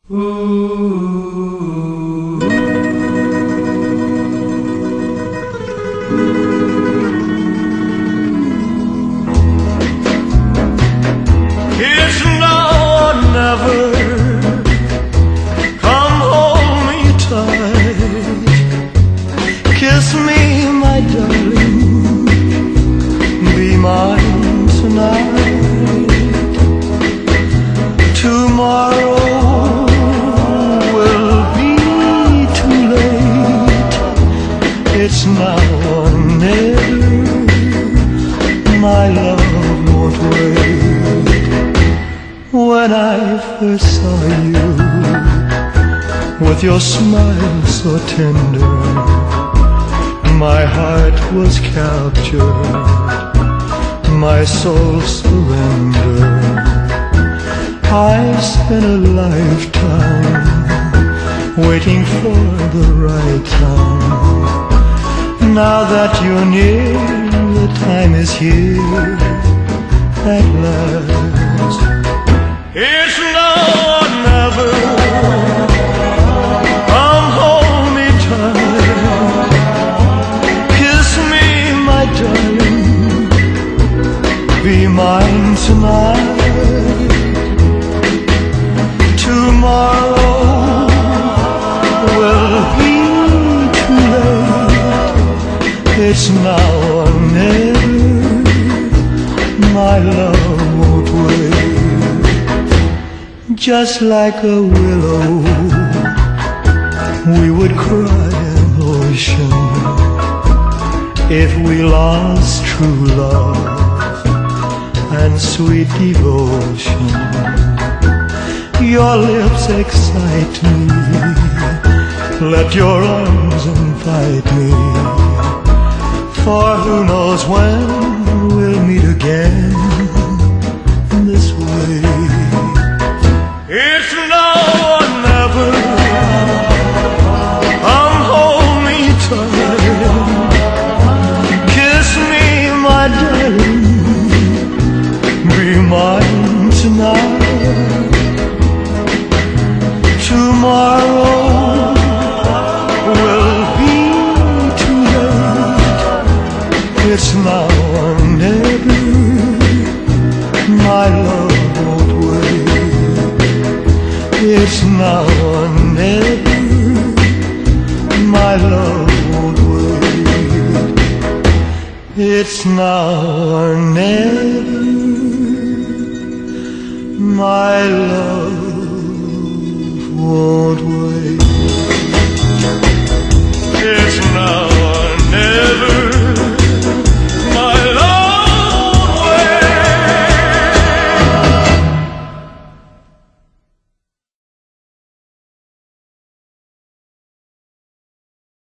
Ooh. It's now or never. Come hold me tight. Kiss me, my darling. Be mine tonight. Tomorrow will be too late. It's now or never. My love won't wait. When I first saw you, with your smile so tender, my heart was captured, my soul surrendered. I spent a lifetime waiting for the right time. Now that you're near, the time is here at last. It's now or never. Come hold me tight. Kiss me, my darling. Be mine tonight. Tomorrow will be too late. It's now or never. My love won't wait. Just like a willow, we would cry an ocean if we lost true love and sweet devotion. Your lips excite me. Let your arms invite me. For who knows when we'll meet again this way. It's now or never. Come hold me tight. Kiss me, my darling. Be mine tonight. Tomorrow will be too late. It's now or never. My love won't wait. It's now or never. My love won't wait. It's now or never. My love